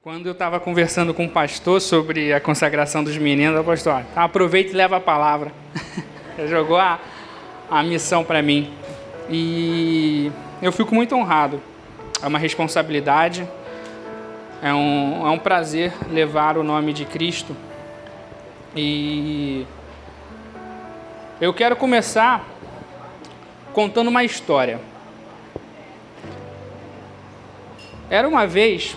Quando eu estava conversando com o pastor sobre a consagração dos meninos, o pastor, aproveita e leva a palavra. Ele jogou a missão para mim. E eu fico muito honrado. É uma responsabilidade, é um prazer levar o nome de Cristo. E eu quero começar contando uma história. Era uma vez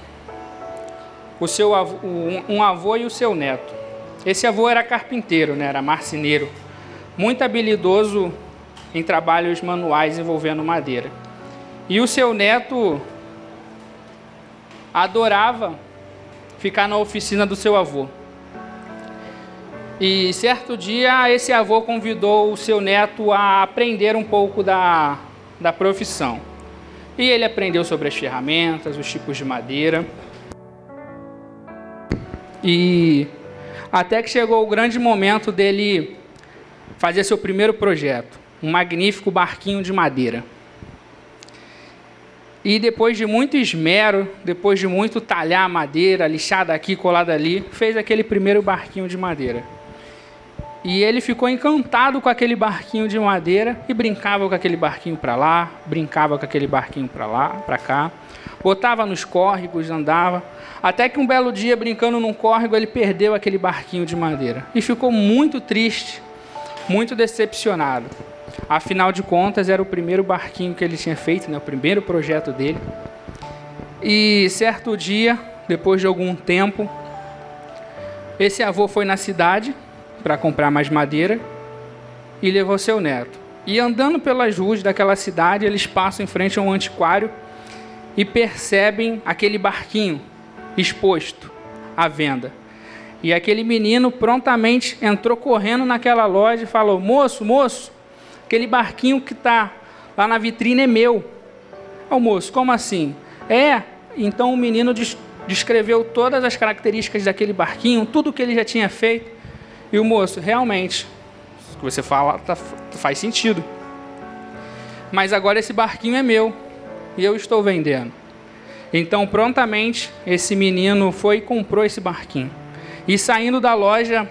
um avô e o seu neto. Esse avô era carpinteiro, era marceneiro, muito habilidoso em trabalhos manuais envolvendo madeira. E o seu neto adorava ficar na oficina do seu avô. E certo dia esse avô convidou o seu neto a aprender um pouco da profissão. E ele aprendeu sobre as ferramentas, os tipos de madeira. E até que chegou o grande momento dele fazer seu primeiro projeto, um magnífico barquinho de madeira. E depois de muito esmero, depois de muito talhar a madeira, lixar daqui, colar dali, fez aquele primeiro barquinho de madeira. E ele ficou encantado com aquele barquinho de madeira e brincava com aquele barquinho para lá, brincava com aquele barquinho para lá, para cá, botava nos córregos, andava, até que um belo dia, brincando num córrego, ele perdeu aquele barquinho de madeira e ficou muito triste, muito decepcionado. Afinal de contas, era o primeiro barquinho que ele tinha feito, o primeiro projeto dele. E certo dia, depois de algum tempo, esse avô foi na cidade para comprar mais madeira e levou seu neto. E andando pelas ruas daquela cidade, eles passam em frente a um antiquário e percebem aquele barquinho exposto à venda. E aquele menino prontamente entrou correndo naquela loja e falou: moço, aquele barquinho que está lá na vitrine é meu. Ô moço, como assim? Então o menino descreveu todas as características daquele barquinho, tudo o que ele já tinha feito. E o moço, realmente, o que você fala faz sentido. Mas agora esse barquinho é meu e eu estou vendendo. Então, prontamente, esse menino foi e comprou esse barquinho. E saindo da loja,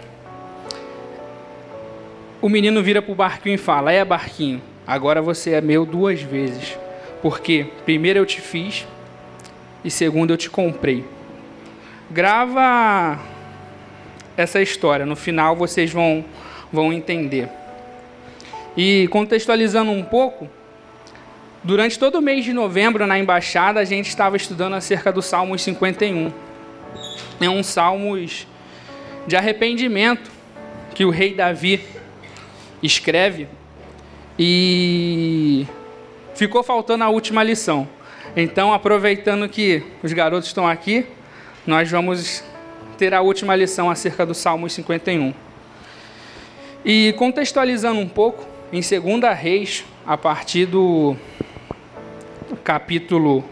o menino vira para o barquinho e fala: barquinho, agora você é meu 2 vezes. Porque primeiro eu te fiz e segundo eu te comprei. Grava essa história, no final vocês vão entender. E contextualizando um pouco, durante todo o mês de novembro, na embaixada, a gente estava estudando acerca do Salmos 51. É um salmos de arrependimento que o rei Davi escreve, e ficou faltando a última lição. Então, aproveitando que os garotos estão aqui, nós vamos ter a última lição acerca do Salmos 51. E contextualizando um pouco, em 2 Reis, a partir do capítulo...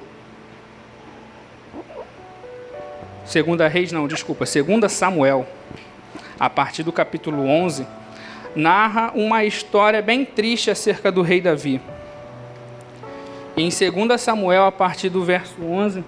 2 Samuel, a partir do capítulo 11, narra uma história bem triste acerca do rei Davi. Em 2 Samuel, a partir do verso 11,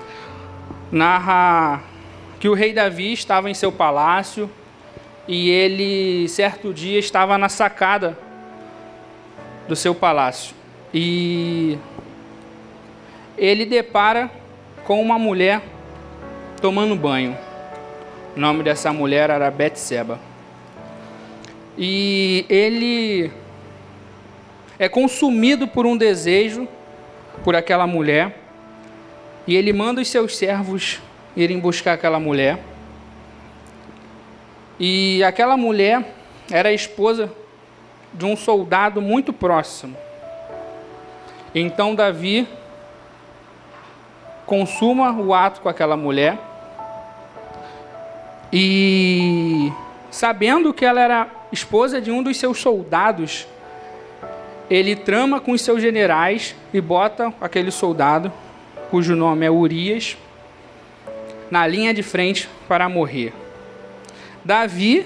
narra que o rei Davi estava em seu palácio e ele, certo dia, estava na sacada do seu palácio. E ele depara com uma mulher tomando banho. O nome dessa mulher era Betseba. E ele é consumido por um desejo por aquela mulher. E ele manda os seus servos irem buscar aquela mulher. E aquela mulher era a esposa de um soldado muito próximo. Então Davi consuma o ato com aquela mulher. E sabendo que ela era esposa de um dos seus soldados, ele trama com os seus generais e bota aquele soldado, cujo nome é Urias, na linha de frente para morrer. Davi,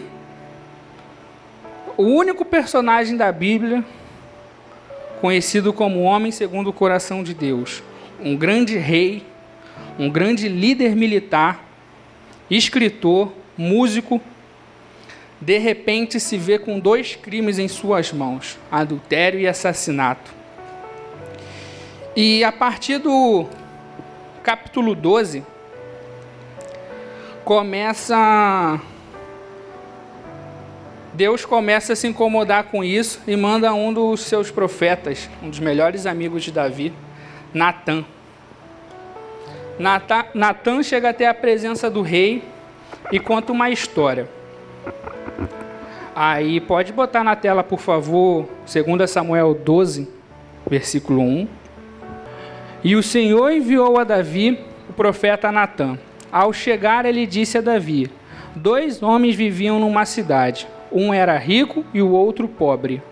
o único personagem da Bíblia conhecido como homem segundo o coração de Deus, um grande rei, um grande líder militar, escritor, músico, de repente se vê com 2 crimes em suas mãos, adultério e assassinato. E a partir do capítulo 12, Deus começa a se incomodar com isso e manda um dos seus profetas, um dos melhores amigos de Davi, Natã. Natã chega até a presença do rei e conta uma história. Aí pode botar na tela, por favor, 2 Samuel 12, versículo 1. E o Senhor enviou a Davi o profeta Natã. Ao chegar, ele disse a Davi: 2 homens viviam numa cidade. Um era rico e o outro pobre.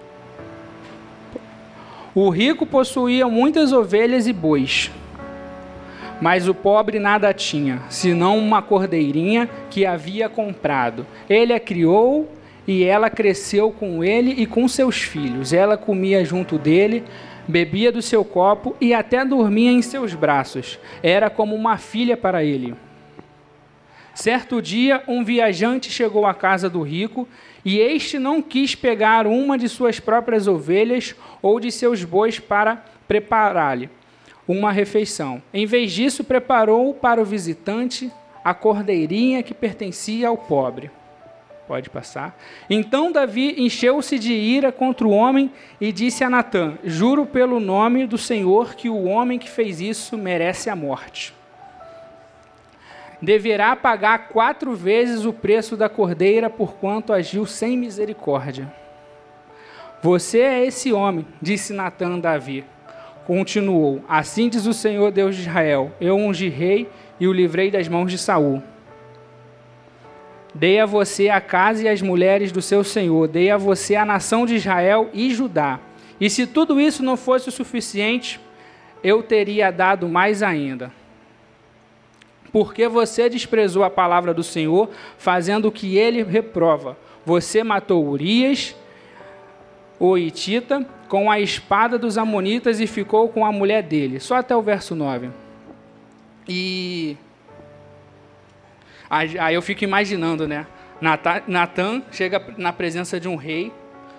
O rico possuía muitas ovelhas e bois, mas o pobre nada tinha, senão uma cordeirinha que havia comprado. Ele a criou e ela cresceu com ele e com seus filhos. Ela comia junto dele, bebia do seu copo e até dormia em seus braços. Era como uma filha para ele. Certo dia, um viajante chegou à casa do rico e este não quis pegar uma de suas próprias ovelhas ou de seus bois para preparar-lhe uma refeição. Em vez disso, preparou para o visitante a cordeirinha que pertencia ao pobre. Pode passar. Então Davi encheu-se de ira contra o homem e disse a Natã: juro pelo nome do Senhor que o homem que fez isso merece a morte. Deverá pagar 4 vezes o preço da cordeira, porquanto agiu sem misericórdia. Você é esse homem, disse Natã a Davi. Continuou: assim diz o Senhor Deus de Israel: eu ungi rei e o livrei das mãos de Saul. Dei a você a casa e as mulheres do seu senhor, dei a você a nação de Israel e Judá. E se tudo isso não fosse o suficiente, eu teria dado mais ainda. Porque você desprezou a palavra do Senhor, fazendo o que ele reprova. Você matou Urias, o hitita, com a espada dos amonitas e ficou com a mulher dele. Só até o verso 9. E aí eu fico imaginando, né? Natã chega na presença de um rei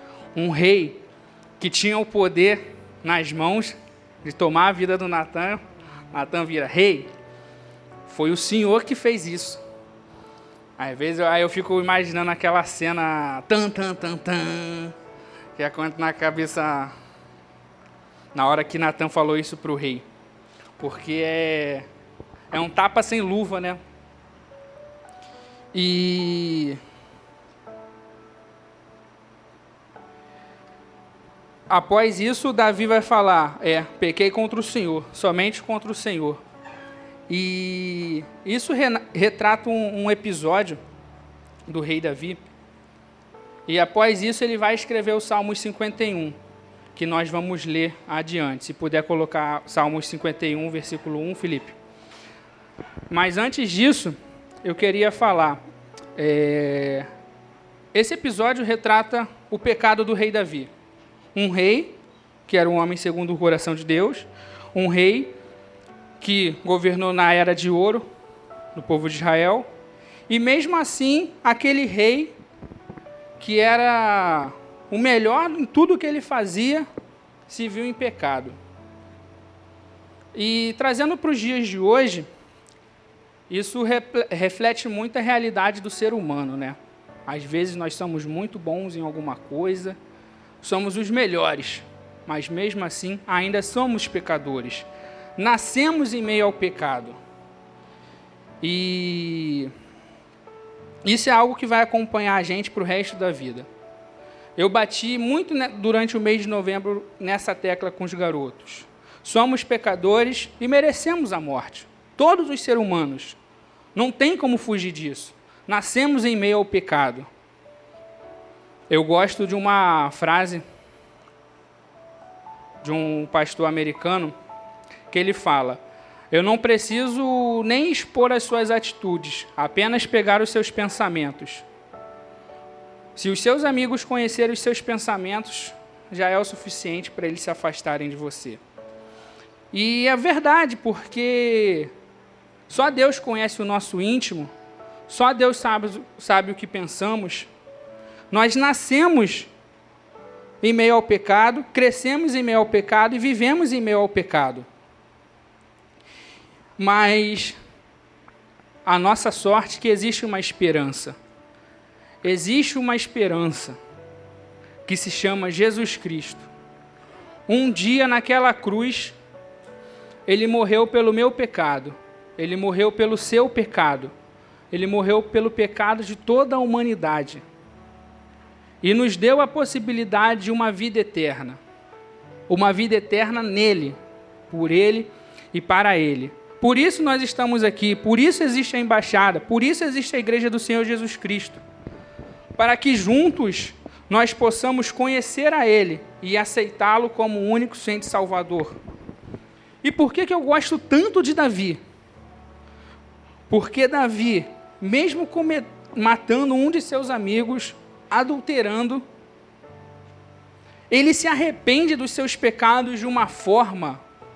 que tinha o poder nas mãos de tomar a vida do Natã. Natã vira: rei, foi o Senhor que fez isso. Às vezes aí eu fico imaginando aquela cena que acontece na cabeça na hora que Natã falou isso para o rei. Porque é um tapa sem luva, né? E após isso, Davi vai falar: pequei contra o Senhor, somente contra o Senhor. E isso retrata um episódio do rei Davi. E após isso, ele vai escrever o Salmos 51, que nós vamos ler adiante. Se puder colocar Salmos 51, versículo 1, Felipe. Mas antes disso, eu queria falar, esse episódio retrata o pecado do rei Davi. Um rei, que era um homem segundo o coração de Deus, um rei que governou na era de ouro do povo de Israel, e mesmo assim, aquele rei, que era o melhor em tudo que ele fazia, se viu em pecado. E trazendo para os dias de hoje, isso reflete muito a realidade do ser humano, né? Às vezes nós somos muito bons em alguma coisa, somos os melhores, mas mesmo assim ainda somos pecadores. Nascemos em meio ao pecado. E isso é algo que vai acompanhar a gente para o resto da vida. Eu bati muito durante o mês de novembro nessa tecla com os garotos. Somos pecadores e merecemos a morte. Todos os seres humanos. Não tem como fugir disso. Nascemos em meio ao pecado. Eu gosto de uma frase de um pastor americano que ele fala: eu não preciso nem expor as suas atitudes, apenas pegar os seus pensamentos. Se os seus amigos conhecerem os seus pensamentos, já é o suficiente para eles se afastarem de você. E é verdade, porque Só Deus conhece o nosso íntimo, só Deus sabe o que pensamos. Nós nascemos em meio ao pecado, crescemos em meio ao pecado e vivemos em meio ao pecado. Mas a nossa sorte é que existe uma esperança. Existe uma esperança que se chama Jesus Cristo. Um dia naquela cruz, Ele morreu pelo meu pecado. Ele morreu pelo seu pecado. Ele morreu pelo pecado de toda a humanidade. E nos deu a possibilidade de uma vida eterna. Uma vida eterna nele, por Ele e para Ele. Por isso nós estamos aqui, por isso existe a embaixada, por isso existe a Igreja do Senhor Jesus Cristo. Para que juntos nós possamos conhecer a Ele e aceitá-lo como o único Senhor e Salvador. E por que eu gosto tanto de Davi? Porque Davi, mesmo matando um de seus amigos, adulterando, ele se arrepende dos seus pecados de uma forma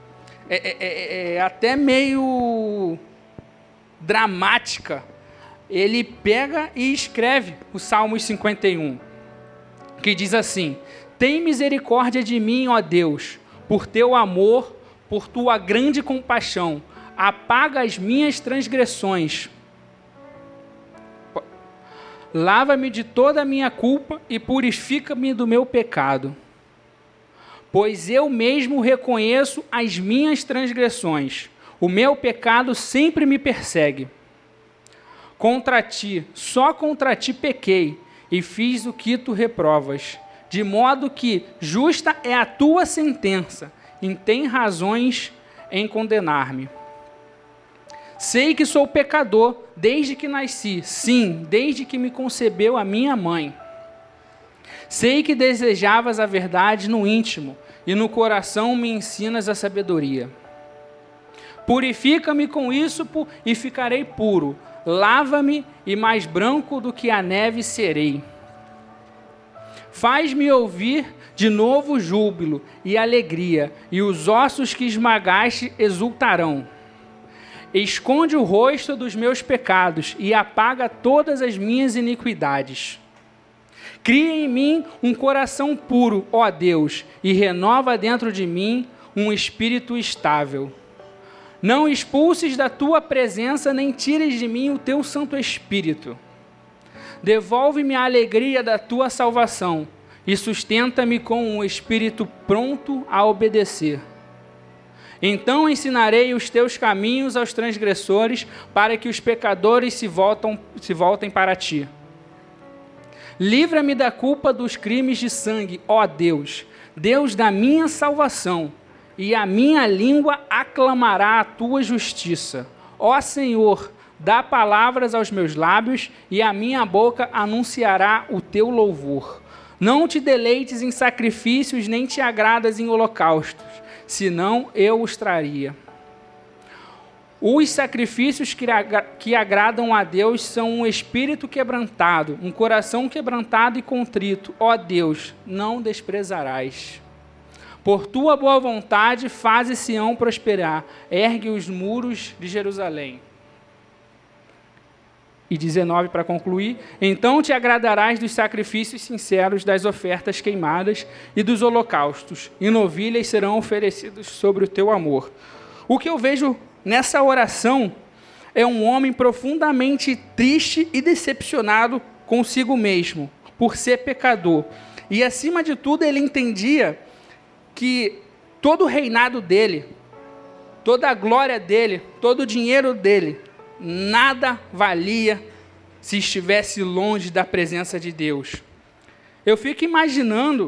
até meio dramática. Ele pega e escreve o Salmo 51, que diz assim: tem misericórdia de mim, ó Deus, por teu amor, por tua grande compaixão, apaga as minhas transgressões. Lava-me de toda a minha culpa e purifica-me do meu pecado. Pois eu mesmo reconheço as minhas transgressões. O meu pecado sempre me persegue. Contra ti, só contra ti pequei, e fiz o que tu reprovas. De modo que justa é a tua sentença, e tem razões em condenar-me. Sei que sou pecador desde que nasci, sim, desde que me concebeu a minha mãe. Sei que desejavas a verdade no íntimo, e no coração me ensinas a sabedoria. Purifica-me com isso e ficarei puro. Lava-me e mais branco do que a neve serei. Faz-me ouvir de novo júbilo e alegria, e os ossos que esmagaste exultarão. Esconde o rosto dos meus pecados e apaga todas as minhas iniquidades. Cria em mim um coração puro, ó Deus, e renova dentro de mim um espírito estável. Não expulses da tua presença, nem tires de mim o teu Santo Espírito. Devolve-me a alegria da tua salvação e sustenta-me com um espírito pronto a obedecer. Então ensinarei os teus caminhos aos transgressores, para que os pecadores se voltem para ti. Livra-me da culpa dos crimes de sangue, ó Deus, Deus da minha salvação, e a minha língua aclamará a tua justiça. Ó Senhor, dá palavras aos meus lábios, e a minha boca anunciará o teu louvor. Não te deleites em sacrifícios, nem te agradas em holocaustos, senão eu os traria. Os sacrifícios que agradam a Deus são um espírito quebrantado, um coração quebrantado e contrito. Ó Deus, não desprezarás. Por tua boa vontade, faze Sião prosperar, ergue os muros de Jerusalém. E 19, para concluir: então te agradarás dos sacrifícios sinceros, das ofertas queimadas e dos holocaustos, e novilhas serão oferecidos sobre o teu amor. O que eu vejo nessa oração é um homem profundamente triste e decepcionado consigo mesmo, por ser pecador. E acima de tudo ele entendia que todo o reinado dele, toda a glória dele, todo o dinheiro dele, nada valia se estivesse longe da presença de Deus. Eu fico imaginando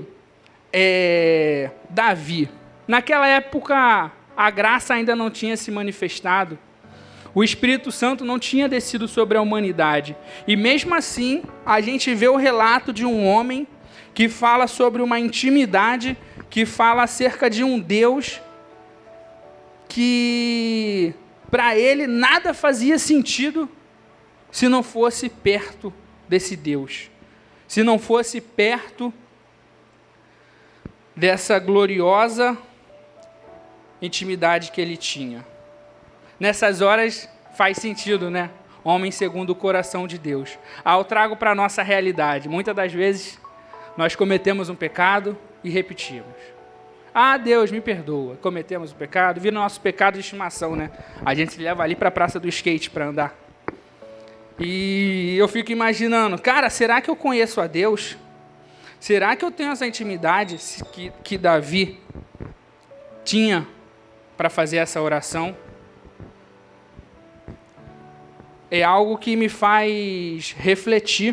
Davi. Naquela época, a graça ainda não tinha se manifestado. O Espírito Santo não tinha descido sobre a humanidade. E mesmo assim, a gente vê o relato de um homem que fala sobre uma intimidade, que fala acerca de um Deus que, para ele, nada fazia sentido se não fosse perto desse Deus, se não fosse perto dessa gloriosa intimidade que ele tinha. Nessas horas, faz sentido, né? Homem segundo o coração de Deus. Eu trago para a nossa realidade. Muitas das vezes, nós cometemos um pecado e repetimos. Deus, me perdoa. Cometemos um pecado, vira o nosso pecado de estimação, né? A gente se leva ali para a praça do skate para andar. E eu fico imaginando, cara, será que eu conheço a Deus? Será que eu tenho essa intimidade que Davi tinha para fazer essa oração? É algo que me faz refletir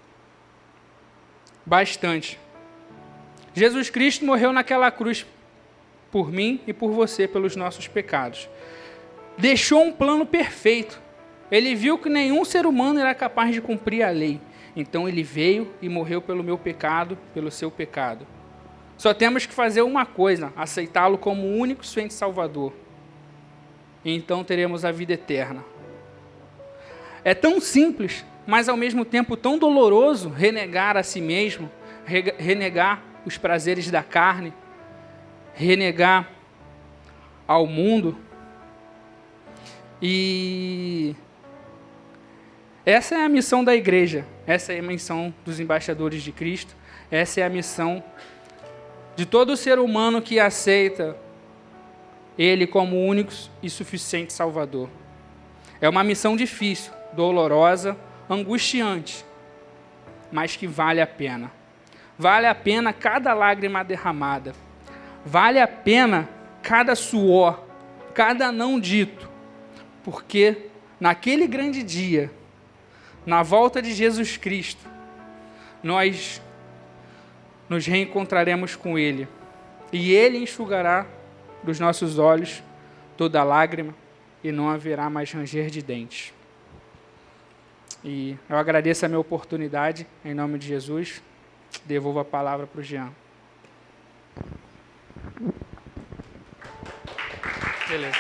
bastante. Jesus Cristo morreu naquela cruz por mim e por você, pelos nossos pecados. Deixou um plano perfeito. Ele viu que nenhum ser humano era capaz de cumprir a lei. Então ele veio e morreu pelo meu pecado, pelo seu pecado. Só temos que fazer uma coisa, aceitá-lo como o único e suficiente Salvador. E então teremos a vida eterna. É tão simples, mas ao mesmo tempo tão doloroso renegar a si mesmo, renegar os prazeres da carne, renegar ao mundo. E essa é a missão da igreja, essa é a missão dos embaixadores de Cristo, essa é a missão de todo ser humano que aceita Ele como único e suficiente Salvador. É uma missão difícil, dolorosa, angustiante, mas que vale a pena. Vale a pena cada lágrima derramada. Vale a pena cada suor, cada não dito, porque naquele grande dia, na volta de Jesus Cristo, nós nos reencontraremos com Ele, e Ele enxugará dos nossos olhos toda lágrima, e não haverá mais ranger de dentes. E eu agradeço a minha oportunidade, em nome de Jesus, devolvo a palavra para o Jean. Beleza.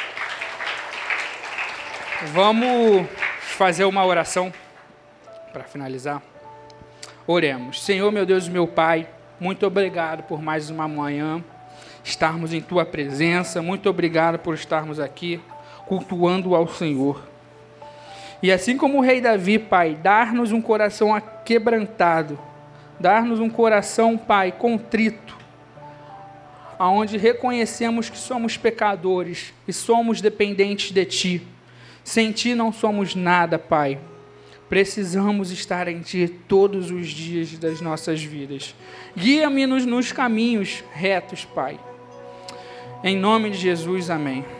Vamos fazer uma oração para finalizar. Oremos. Senhor, meu Deus e meu Pai, muito obrigado por mais uma manhã estarmos em Tua presença. Muito obrigado por estarmos aqui cultuando ao Senhor. E assim como o rei Davi, Pai, dar-nos um coração aquebrantado, dar-nos um coração, Pai, contrito, aonde reconhecemos que somos pecadores e somos dependentes de Ti. Sem Ti não somos nada, Pai. Precisamos estar em Ti todos os dias das nossas vidas. Guia-me nos caminhos retos, Pai. Em nome de Jesus, amém.